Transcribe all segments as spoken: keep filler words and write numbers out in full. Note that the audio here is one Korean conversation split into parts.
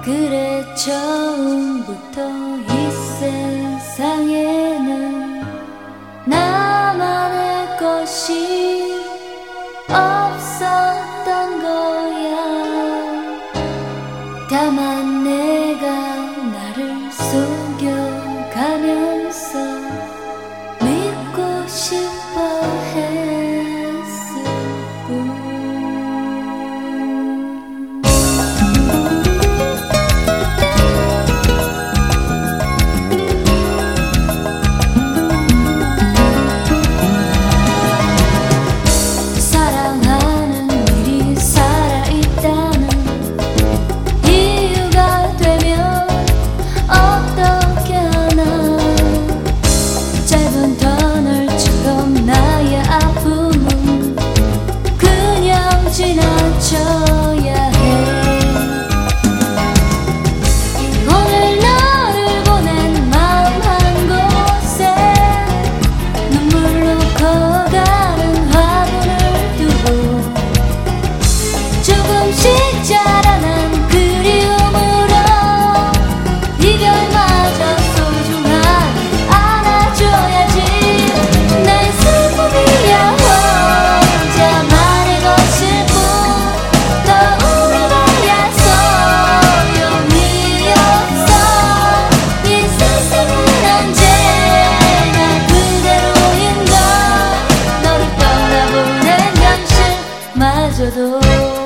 그래 처음부터 이 세상에는 나만의 것이 없었던 거야. 다만 내가 나를 속여가면서 믿고 싶어 했을 뿐. 지나쳐야 해. 오늘 너를 보낸 마음 한 곳에 눈물로 커가는 화분을 두고 조금씩 자라난 그리움으로 이별마저 소중하게 안아줘야지. 나의 슬픔이야 혼자만의 것을 마저도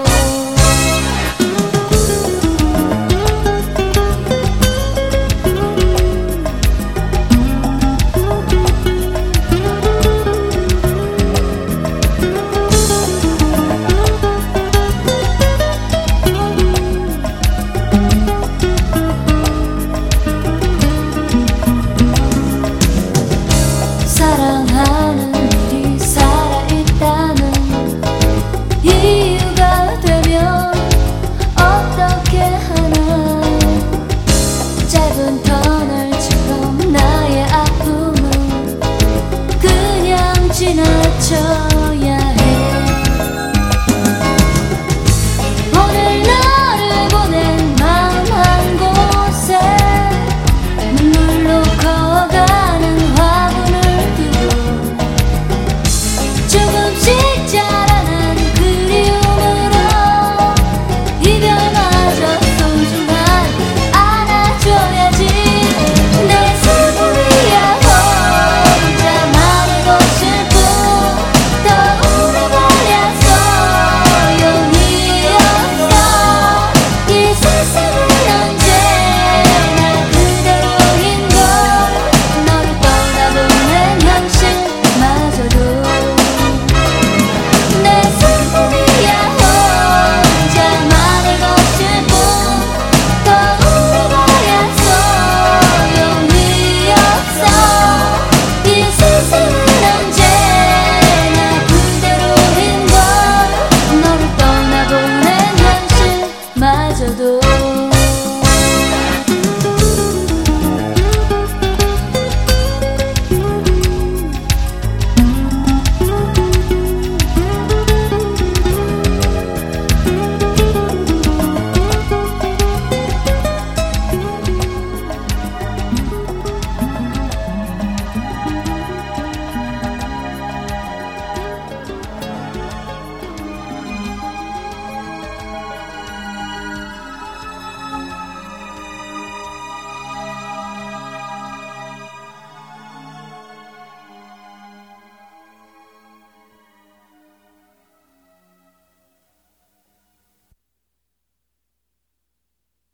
사랑하는 일이 살아있다는 이유가 되면 어떻게 하나. 짧은 터널처럼 나의 아픔은 그냥 지나쳐야 해. 오늘 너를 보낸 마음 한 곳에 눈물로 커가는 화분을 두고 조금씩 자라난 그리움으로 이별마저 소중하게 안아줘야지. 내 슬픔이야 혼자만의 것일 뿐. 더 오래 걸려 소용이 없어. 이 세상은 언제나 그대로인 걸. 너를 떠나보낸 현실마저도 내 슬픔이야 혼자만의 것일 뿐. 더 오래 걸려 소용이 없어. 이 세상은 언제나 그대로인 걸. 너를 떠나보낸 현실마저도